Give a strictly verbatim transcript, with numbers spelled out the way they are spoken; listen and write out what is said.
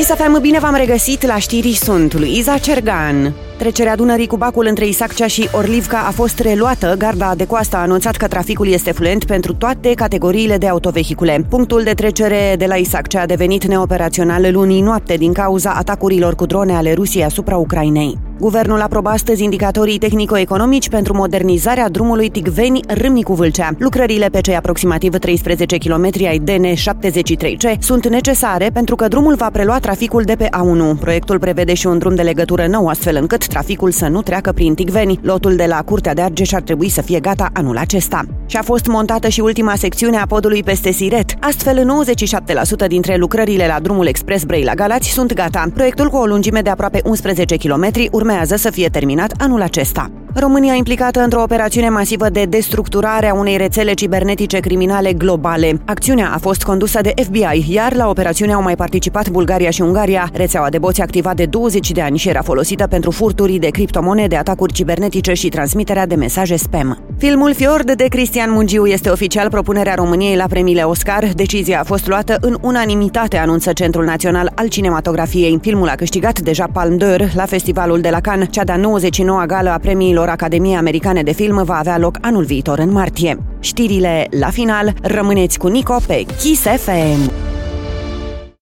Kiss F M, bine v-am regăsit la știri, sunt Luiza Cergan. Trecerea Dunării cu bacul între Isaccea și Orlivca a fost reluată. Garda de coastă a anunțat că traficul este fluent pentru toate categoriile de autovehicule. Punctul de trecere de la Isaccea a devenit neoperațional lunii noapte din cauza atacurilor cu drone ale Rusiei asupra Ucrainei. Guvernul aprobă astăzi indicatorii tehnico-economici pentru modernizarea drumului Ticveni-Râmnicu Vâlcea. Lucrările pe cei aproximativ treisprezece kilometri ai D N șaptezeci și trei C sunt necesare pentru că drumul va prelua traficul de pe A unu. Proiectul prevede și un drum de legătură nou, astfel încât traficul să nu treacă prin Ticveni. Lotul de la Curtea de Argeș ar trebui să fie gata anul acesta. Și a fost montată și ultima secțiune a podului peste Siret. Astfel, nouăzeci și șapte la sută dintre lucrările la drumul expres Brăila-Galați sunt gata. Proiectul, cu o lungime de aproape unsprezece kilometri, urmează să fie terminat anul acesta. România implicată într-o operațiune masivă de destructurare a unei rețele cibernetice criminale globale. Acțiunea a fost condusă de F B I, iar la operațiune au mai participat Bulgaria și Ungaria. Rețeaua de boți activa de douăzeci de ani și era folosită pentru furturi de criptomonede, atacuri cibernetice și transmiterea de mesaje spam. Filmul Fjord de Cristian Mungiu este oficial propunerea României la premiile Oscar. Decizia a fost luată în unanimitate, anunță Centrul Național al Cinematografiei. Filmul a câștigat deja Palme d'Or la Festivalul de la Cannes. Cea de-a nouăzeci și noua gală a premiilor Academiei Americane de Film va avea loc anul viitor în martie. Știrile la final, rămâneți cu Nico pe Kiss F M.